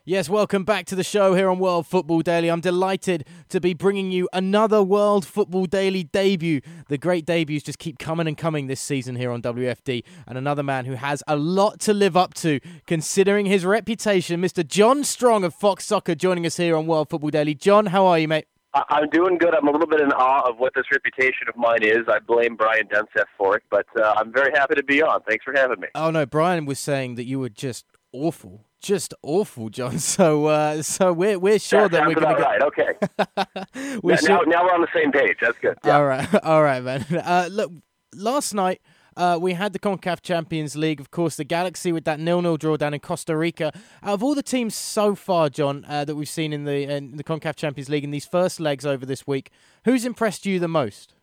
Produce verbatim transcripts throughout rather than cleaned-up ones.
Yes, welcome back to the show here on World Football Daily. I'm delighted to be bringing you another World Football Daily debut. The great debuts just keep coming and coming this season here on W F D. And another man who has a lot to live up to, considering his reputation, Mister John Strong of Fox Soccer, joining us here on World Football Daily. John, how are you, mate? I'm doing good. I'm a little bit in awe of what this reputation of mine is. I blame Brian Dunseth for it, but uh, I'm very happy to be on. Thanks for having me. Oh, no, Brian was saying that you were just awful. Just awful, John. So, uh, so we're we're sure that, that we're going to get right. Okay. we're now, sure... now we're on the same page. That's good. Yeah. All right, all right, man. Uh, look, last night uh, we had the CONCACAF Champions League. Of course, the Galaxy with that nil-nil draw down in Costa Rica. Out of all the teams so far, John, uh, that we've seen in the in the CONCACAF Champions League in these first legs over this week, who's impressed you the most?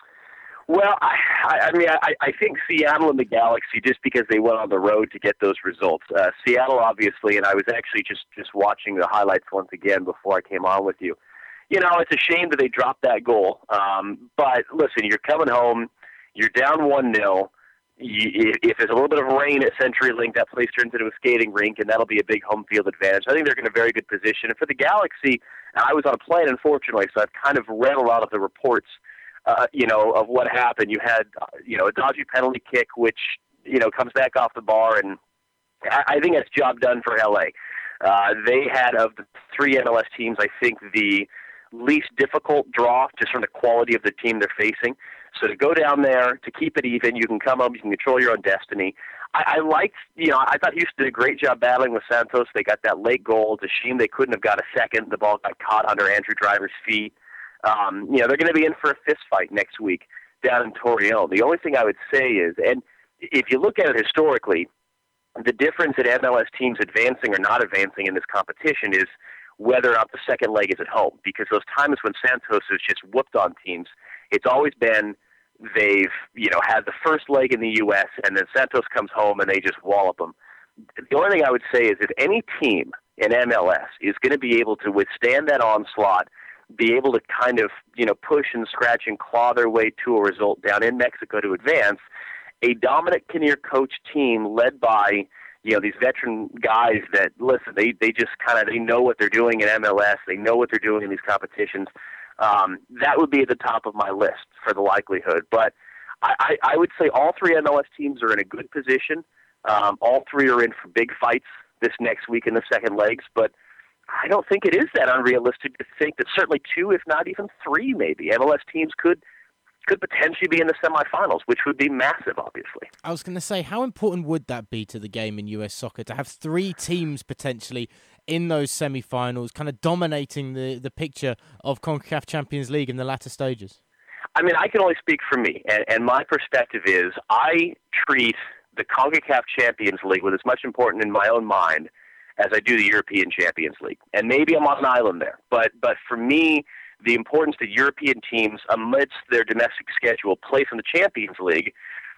Well, I, I mean, I, I think Seattle and the Galaxy, just because they went on the road to get those results. Uh, Seattle, obviously, and I was actually just, just watching the highlights once again before I came on with you. You know, it's a shame that they dropped that goal. Um, but listen, you're coming home, you're down one nil. You, if there's a little bit of rain at CenturyLink, that place turns into a skating rink, and that'll be a big home field advantage. I think they're in a very good position. And for the Galaxy, I was on a plane, unfortunately, so I've kind of read a lot of the reports. Uh, you know, of what happened. You had, uh, you know, a dodgy penalty kick, which, you know, comes back off the bar, and I, I think that's job done for L A. Uh, they had, of the three M L S teams, I think the least difficult draw, just from the quality of the team they're facing. So to go down there, to keep it even, you can come home, you can control your own destiny. I, I liked, you know, I thought Houston did a great job battling with Santos. They got that late goal. It's a shame they couldn't have got a second. The ball got caught under Andrew Driver's feet. Um, you know, they're going to be in for a fist fight next week down in Torreon. The only thing I would say is, and if you look at it historically, the difference in M L S teams advancing or not advancing in this competition is whether or not the second leg is at home. Because those times when Santos has just whooped on teams, it's always been they've, you know, had the first leg in the U S and then Santos comes home and they just wallop them. The only thing I would say is if any team in M L S is going to be able to withstand that onslaught, be able to kind of, you know, push and scratch and claw their way to a result down in Mexico to advance, a Dominic Kinnear coach team led by, you know, these veteran guys that, listen, they, they just kind of, they know what they're doing in M L S, they know what they're doing in these competitions, um, that would be at the top of my list for the likelihood. But I, I, I would say all three M L S teams are in a good position. Um, all three are in for big fights this next week in the second legs, but I don't think it is that unrealistic to think that certainly two, if not even three, maybe M L S teams could could potentially be in the semifinals, which would be massive, obviously. I was going to say, how important would that be to the game in U S soccer to have three teams potentially in those semifinals, kind of dominating the, the picture of CONCACAF Champions League in the latter stages? I mean, I can only speak for me, and, and my perspective is I treat the CONCACAF Champions League with as much importance in my own mind as I do the European Champions League. And maybe I'm on an island there, but but for me, the importance that European teams, amidst their domestic schedule, play from the Champions League,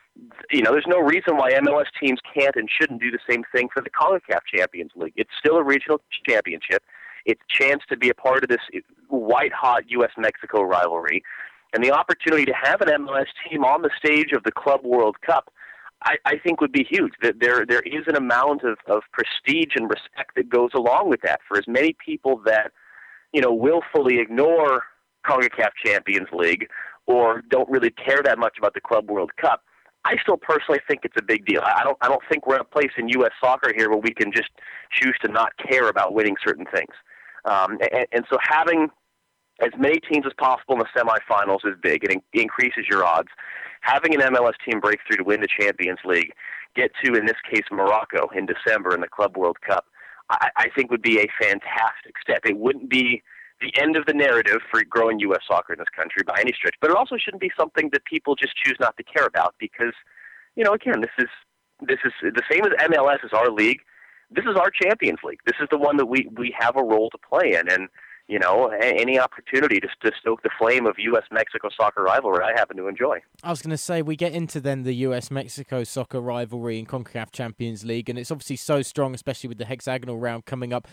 you know, there's no reason why M L S teams can't and shouldn't do the same thing for the CONCACAF Champions League. It's still a regional championship. It's a chance to be a part of this white-hot U S Mexico rivalry, and the opportunity to have an M L S team on the stage of the Club World Cup, I, I think would be huge. That there there is an amount of, of prestige and respect that goes along with that for as many people that, you know, willfully ignore CONCACAF Champions League or don't really care that much about the Club World Cup. I still personally think it's a big deal. I don't I don't think we're in a place in U S soccer here where we can just choose to not care about winning certain things. Um, and, and so having as many teams as possible in the semifinals is big. It in- increases your odds. Having an M L S team break through to win the Champions League, get to, in this case, Morocco in December in the Club World Cup, I, I think would be a fantastic step. It wouldn't be the end of the narrative for growing U S soccer in this country by any stretch, but it also shouldn't be something that people just choose not to care about because, you know, again, this is this is the same as M L S is our league. This is our Champions League. This is the one that we, we have a role to play in, and you know, any opportunity to, to stoke the flame of U S Mexico soccer rivalry, I happen to enjoy. I was going to say, we get into then the U S Mexico soccer rivalry in CONCACAF Champions League, and it's obviously so strong, especially with the hexagonal round coming up.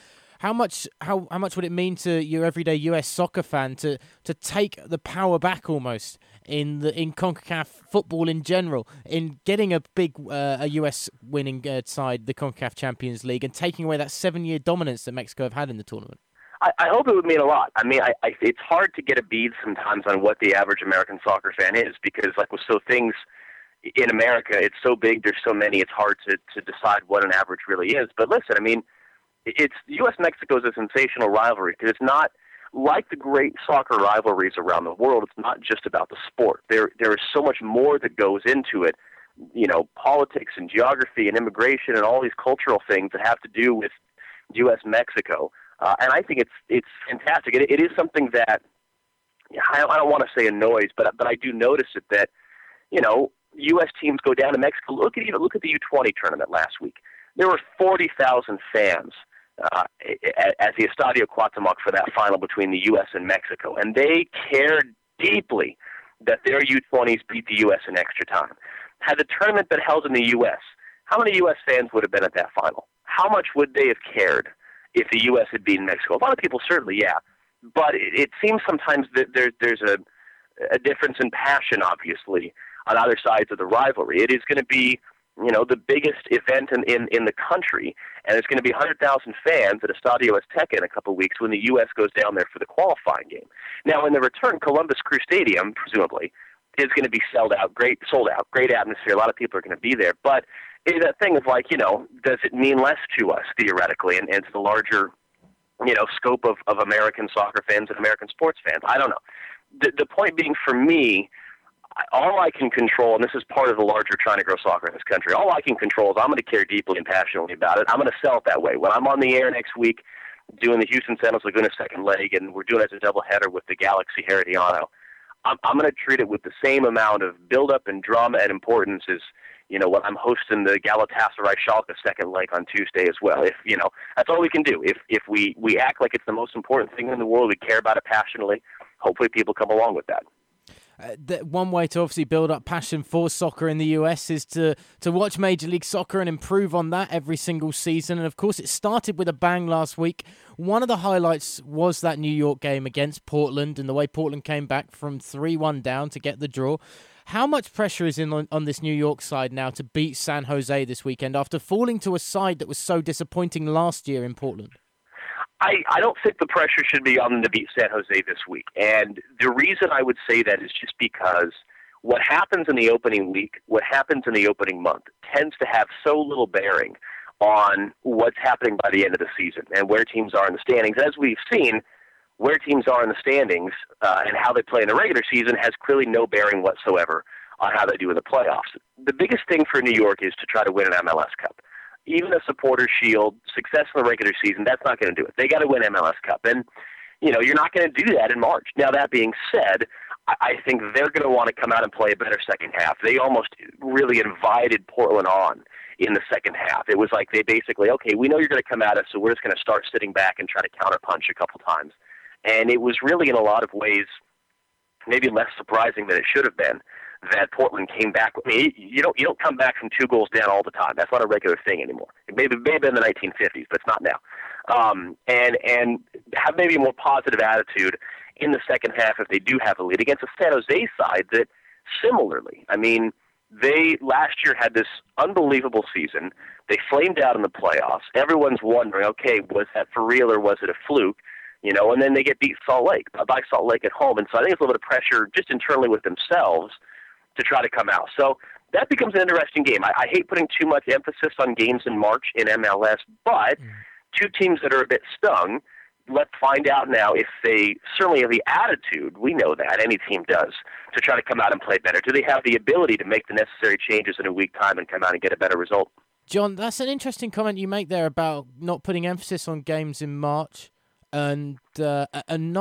How much how how much would it mean to your everyday U S soccer fan to to take the power back almost in the in CONCACAF football in general, in getting a big uh, a U S winning uh, side, the CONCACAF Champions League, and taking away that seven-year dominance that Mexico have had in the tournament? I, I hope it would mean a lot. I mean, I, I, it's hard to get a bead sometimes on what the average American soccer fan is because, like with so things in America, it's so big, there's so many, it's hard to, to decide what an average really is. But listen, I mean, it's U S Mexico is a sensational rivalry because it's not like the great soccer rivalries around the world. It's not just about the sport. There, there is so much more that goes into it. You know, politics and geography and immigration and all these cultural things that have to do with U S Mexico. Uh, and I think it's it's fantastic. It, it is something that I, I don't want to say annoys, but but I do notice it that you know U S teams go down to Mexico. Look at even look at the U twenty tournament last week. There were forty thousand fans uh, at, at the Estadio Cuauhtémoc for that final between the U S and Mexico, and they cared deeply that their U twenties beat the U S in extra time. Had the tournament been held in the U S, how many U S fans would have been at that final? How much would they have cared if the U S had beaten Mexico? A lot of people certainly, yeah. But it, it seems sometimes that there, there's a, a difference in passion, obviously, on either sides of the rivalry. It is going to be, you know, the biggest event in, in, in the country, and it's going to be one hundred thousand fans at Estadio Azteca in a couple of weeks when the U S goes down there for the qualifying game. Now, in the return, Columbus Crew Stadium, presumably, is going to be sold out, great, sold out, great atmosphere. A lot of people are going to be there. But it's that thing of like, you know, does it mean less to us, theoretically, and, and to the larger, you know, scope of, of American soccer fans and American sports fans? I don't know. The, the point being, for me, all I can control, and this is part of the larger trying to grow soccer in this country, all I can control is I'm going to care deeply and passionately about it. I'm going to sell it that way. When I'm on the air next week doing the Houston Santos Laguna second leg, and we're doing it as a doubleheader with the Galaxy Herediano, I'm, I'm going to treat it with the same amount of build-up and drama and importance as, you know, when I'm hosting the Galatasaray Schalke second leg on Tuesday as well. If, you know, that's all we can do. If if we, we act like it's the most important thing in the world, we care about it passionately, hopefully people come along with that. Uh, the, one way to obviously build up passion for soccer in the U S is to, to watch Major League Soccer and improve on that every single season. And, of course, it started with a bang last week. One of the highlights was that New York game against Portland and the way Portland came back from three one down to get the draw. How much pressure is in on, on this New York side now to beat San Jose this weekend after falling to a side that was so disappointing last year in Portland? I, I don't think the pressure should be on them to beat San Jose this week. And the reason I would say that is just because what happens in the opening week, what happens in the opening month, tends to have so little bearing on what's happening by the end of the season and where teams are in the standings. As we've seen, where teams are in the standings uh, and how they play in the regular season has clearly no bearing whatsoever on how they do in the playoffs. The biggest thing for New York is to try to win an M L S Cup. Even a Supporters' Shield, success in the regular season, that's not going to do it. They got to win M L S Cup. And, you know, you're not going to do that in March. Now, that being said, I, I think they're going to want to come out and play a better second half. They almost really invited Portland on in the second half. It was like they basically, okay, we know you're going to come at us, so we're just going to start sitting back and try to counterpunch a couple times. And it was really, in a lot of ways, maybe less surprising than it should have been that Portland came back. I mean, you don't you don't come back from two goals down all the time. That's not a regular thing anymore. It may, may have been in the nineteen fifties, but it's not now. Um, and and have maybe a more positive attitude in the second half if they do have a lead against a San Jose side that similarly, I mean, they last year had this unbelievable season. They flamed out in the playoffs. Everyone's wondering, okay, was that for real or was it a fluke? You know, and then they get beat Salt Lake by Salt Lake at home. And so I think it's a little bit of pressure just internally with themselves to try to come out. So that becomes an interesting game. I, I hate putting too much emphasis on games in March in M L S, but mm. two teams that are a bit stung, let's find out now if they certainly have the attitude, we know that, any team does, to try to come out and play better. Do they have the ability to make the necessary changes in a week time and come out and get a better result? John, that's an interesting comment you make there about not putting emphasis on games in March and uh, and not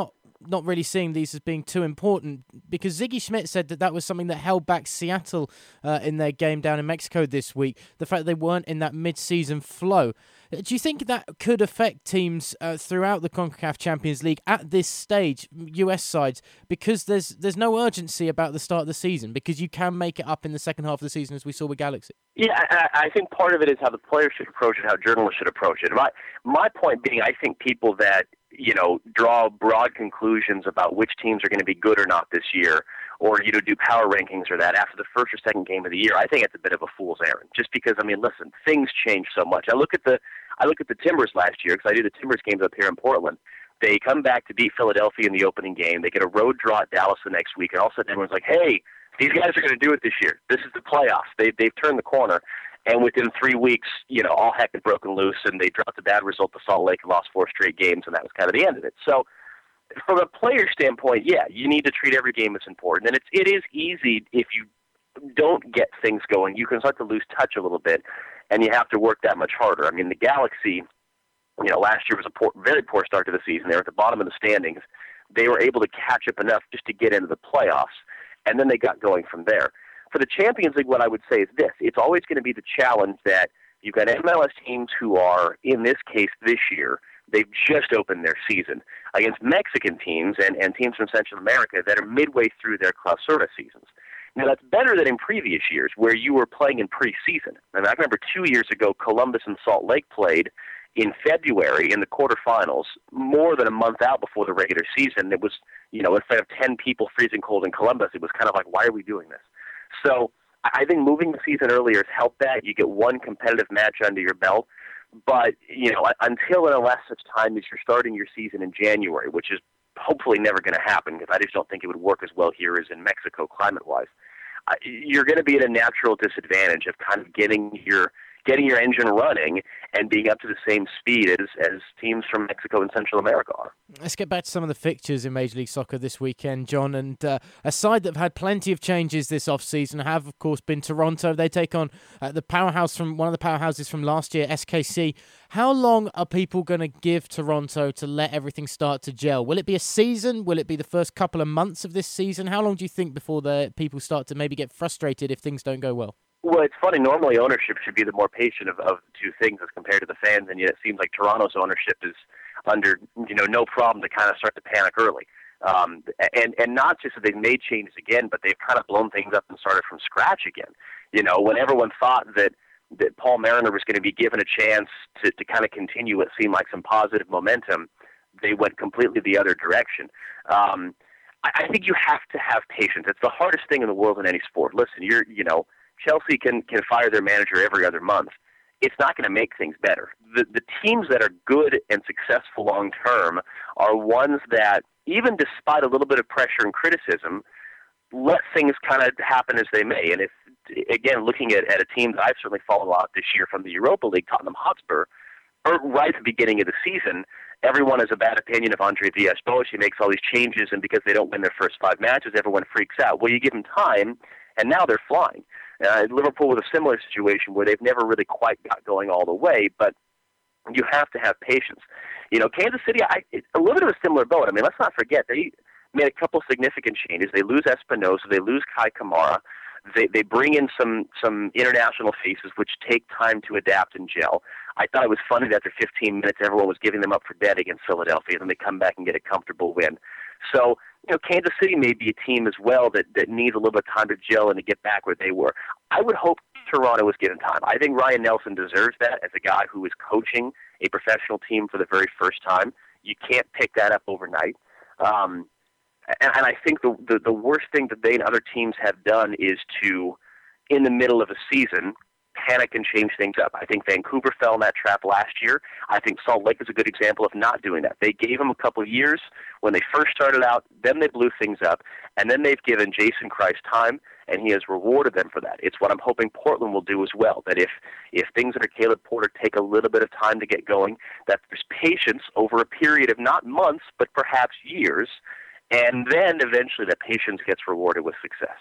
not really seeing these as being too important, because Ziggy Schmidt said that that was something that held back Seattle uh, in their game down in Mexico this week, the fact that they weren't in that mid-season flow. Do you think that could affect teams uh, throughout the CONCACAF Champions League at this stage, U S sides, because there's there's no urgency about the start of the season, because you can make it up in the second half of the season, as we saw with Galaxy? Yeah, I, I think part of it is how the players should approach it, how journalists should approach it. My my point being, I think people that you know draw broad conclusions about which teams are going to be good or not this year, or you know do power rankings or that after the first or second game of the year, I think it's a bit of a fool's errand. Just because, I mean, listen, things change so much. I look at the I look at the Timbers last year, because I do the Timbers games up here in Portland. They come back to beat Philadelphia in the opening game. They get a road draw at Dallas the next week, and all of a sudden everyone's like, hey, these guys are going to do it this year. This is the playoffs. They, they've turned the corner. And within three weeks, you know, all heck had broken loose, and they dropped a bad result to Salt Lake and lost four straight games, and that was kind of the end of it. So from a player standpoint, yeah, you need to treat every game as important. And it's, it is easy if you don't get things going. You can start to lose touch a little bit, and you have to work that much harder. I mean, the Galaxy, you know, last year was a poor, very poor start to the season. They were at the bottom of the standings. They were able to catch up enough just to get into the playoffs, and then they got going from there. For the Champions League, what I would say is this. It's always going to be the challenge that you've got M L S teams who are, in this case this year, they've just opened their season, against Mexican teams and, and teams from Central America that are midway through their Clausura seasons. Now, that's better than in previous years where you were playing in preseason. And I remember two years ago, Columbus and Salt Lake played in February in the quarterfinals, more than a month out before the regular season. It was, you know, instead of ten people freezing cold in Columbus, it was kind of like, why are we doing this? So I think moving the season earlier has helped that. You get one competitive match under your belt. But, you know, until and unless such time as you're starting your season in January, which is hopefully never going to happen, because I just don't think it would work as well here as in Mexico climate-wise, uh, you're going to be at a natural disadvantage of kind of getting your getting your engine running and being up to the same speed as, as teams from Mexico and Central America are. Let's get back to some of the fixtures in Major League Soccer this weekend, John. And uh, a side that have had plenty of changes this off-season have, of course, been Toronto. They take on uh, the powerhouse from one of the powerhouses from last year, S K C. How long are people going to give Toronto to let everything start to gel? Will it be a season? Will it be the first couple of months of this season? How long do you think before the people start to maybe get frustrated if things don't go well? Well, it's funny. Normally, ownership should be the more patient of, of the two things as compared to the fans, and yet it seems like Toronto's ownership is under, you know, no problem to kind of start to panic early. Um, and and not just that they've made changes again, but they've kind of blown things up and started from scratch again. You know, when everyone thought that that Paul Mariner was going to be given a chance to to kind of continue what seemed like some positive momentum, they went completely the other direction. Um, I, I think you have to have patience. It's the hardest thing in the world in any sport. Listen, you're, you know. Chelsea can, can fire their manager every other month. It's not going to make things better. The, the teams that are good and successful long-term are ones that, even despite a little bit of pressure and criticism, let things kind of happen as they may. And if, again, looking at, at a team that I've certainly followed a lot this year from the Europa League, Tottenham Hotspur, or right at the beginning of the season, everyone has a bad opinion of Andre Villas-Boas. He makes all these changes, and because they don't win their first five matches, everyone freaks out. Well, you give them time, and now they're flying. Uh, Liverpool with a similar situation where they've never really quite got going all the way, but you have to have patience. You know, Kansas City, I, a little bit of a similar boat. I mean, let's not forget, they made a couple significant changes. They lose Espinosa, they lose Kai Kamara, they they bring in some, some international faces which take time to adapt and gel. I thought it was funny that after fifteen minutes, everyone was giving them up for dead against Philadelphia, and they come back and get a comfortable win. So, you know, Kansas City may be a team as well that, that needs a little bit of time to gel and to get back where they were. I would hope Toronto was given time. I think Ryan Nelson deserves that as a guy who is coaching a professional team for the very first time. You can't pick that up overnight. Um, and, and I think the, the, the worst thing that they and other teams have done is to, in the middle of a season, panic and change things up. I think Vancouver fell in that trap last year. I think Salt Lake is a good example of not doing that. They gave them a couple of years when they first started out, then they blew things up, and then they've given Jason Kreis time, and he has rewarded them for that. It's what I'm hoping Portland will do as well, that if, if things under Caleb Porter take a little bit of time to get going, that there's patience over a period of not months, but perhaps years, and then eventually that patience gets rewarded with success.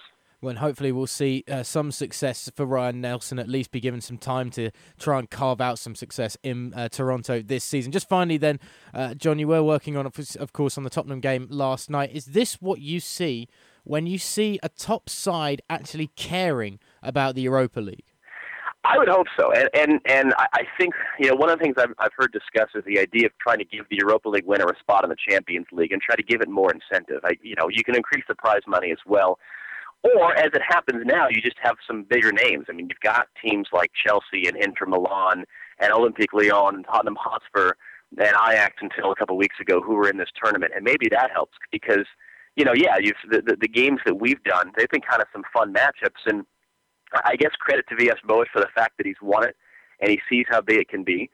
Well, hopefully we'll see uh, some success for Ryan Nelson, at least be given some time to try and carve out some success in uh, Toronto this season. Just finally then, uh, John, you were working on, of course, on the Tottenham game last night. Is this what you see when you see a top side actually caring about the Europa League? I would hope so, and and and I think, you know, one of the things I've I've heard discussed is the idea of trying to give the Europa League winner a spot in the Champions League and try to give it more incentive. I, you know, you can increase the prize money as well, or as it happens now, you just have some bigger names. I mean, you've got teams like Chelsea and Inter Milan and Olympique Lyon and Tottenham Hotspur and Ajax until a couple of weeks ago who were in this tournament, and maybe that helps because, you know, yeah, you've the the, the games that we've done, they've been kind of some fun matchups. And I guess credit to V S Boas for the fact that he's won it and he sees how big it can be.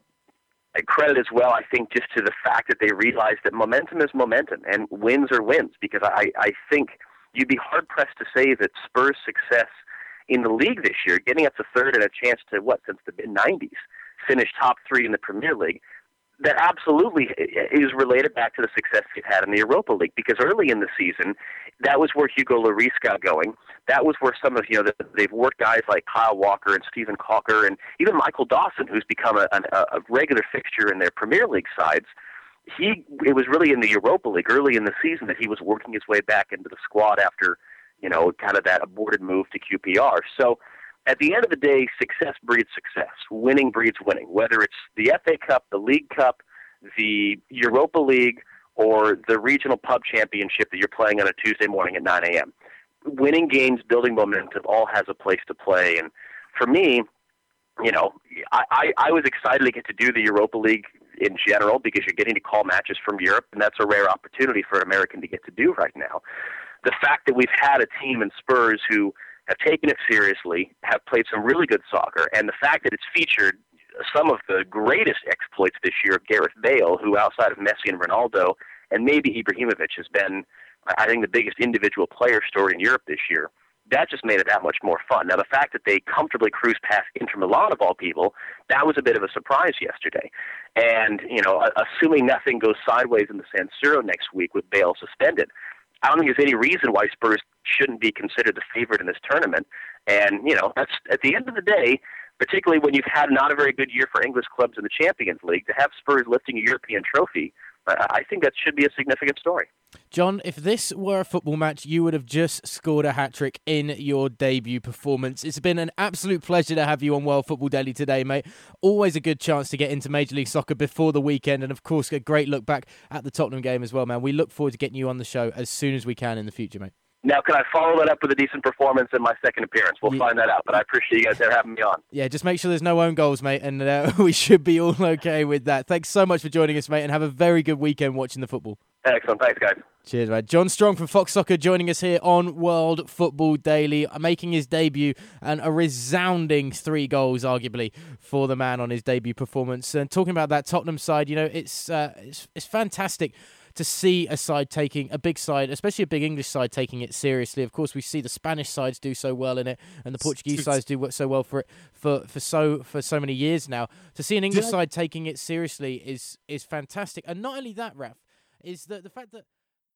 And credit as well, I think, just to the fact that they realize that momentum is momentum and wins are wins, because I, I think you'd be hard-pressed to say that Spurs' success in the league this year, getting up to third and a chance to, what, since the mid nineties, finish top three in the Premier League, that absolutely is related back to the success they've had in the Europa League, because early in the season, that was where Hugo Lloris got going. That was where some of, you know, the, they've worked guys like Kyle Walker and Stephen Cocker and even Michael Dawson, who's become a, a, a regular fixture in their Premier League sides. He, it was really in the Europa League early in the season that he was working his way back into the squad after, you know, kind of that aborted move to Q P R. So at the end of the day, success breeds success. Winning breeds winning, whether it's the F A Cup, the League Cup, the Europa League, or the regional pub championship that you're playing on a Tuesday morning at nine a.m. Winning games, building momentum, all has a place to play. And for me, you know, I, I, I was excited to get to do the Europa League in general because you're getting to call matches from Europe, and that's a rare opportunity for an American to get to do right now. The fact that we've had a team in Spurs who have taken it seriously, have played some really good soccer, and the fact that it's featured some of the greatest exploits this year of Gareth Bale, who outside of Messi and Ronaldo, and maybe Ibrahimovic, has been, I think, the biggest individual player story in Europe this year. That just made it that much more fun. Now, the fact that they comfortably cruised past Inter Milan, of all people, that was a bit of a surprise yesterday. And, you know, assuming nothing goes sideways in the San Siro next week with Bale suspended, I don't think there's any reason why Spurs shouldn't be considered the favorite in this tournament. And, you know, that's at the end of the day, particularly when you've had not a very good year for English clubs in the Champions League, to have Spurs lifting a European trophy, I think that should be a significant story. John, if this were a football match, you would have just scored a hat-trick in your debut performance. It's been an absolute pleasure to have you on World Football Daily today, mate. Always a good chance to get into Major League Soccer before the weekend, and of course, a great look back at the Tottenham game as well, man. We look forward to getting you on the show as soon as we can in the future, mate. Now, can I follow that up with a decent performance in my second appearance? We'll yeah. find that out, but I appreciate you guys there having me on. Yeah, just make sure there's no own goals, mate, and uh, we should be all okay with that. Thanks so much for joining us, mate, and have a very good weekend watching the football. Excellent. Thanks, guys. Cheers, mate. John Strong from Fox Soccer joining us here on World Football Daily, making his debut, and a resounding three goals, arguably, for the man on his debut performance. And talking about that Tottenham side, you know, it's uh, it's, it's fantastic to see a side taking, a big side, especially a big English side, taking it seriously. Of course, we see the Spanish sides do so well in it, and the Portuguese sides do so well for it for, for so for so many years now. To see an English side taking it seriously is is fantastic. And not only that, Raf, is the, the fact that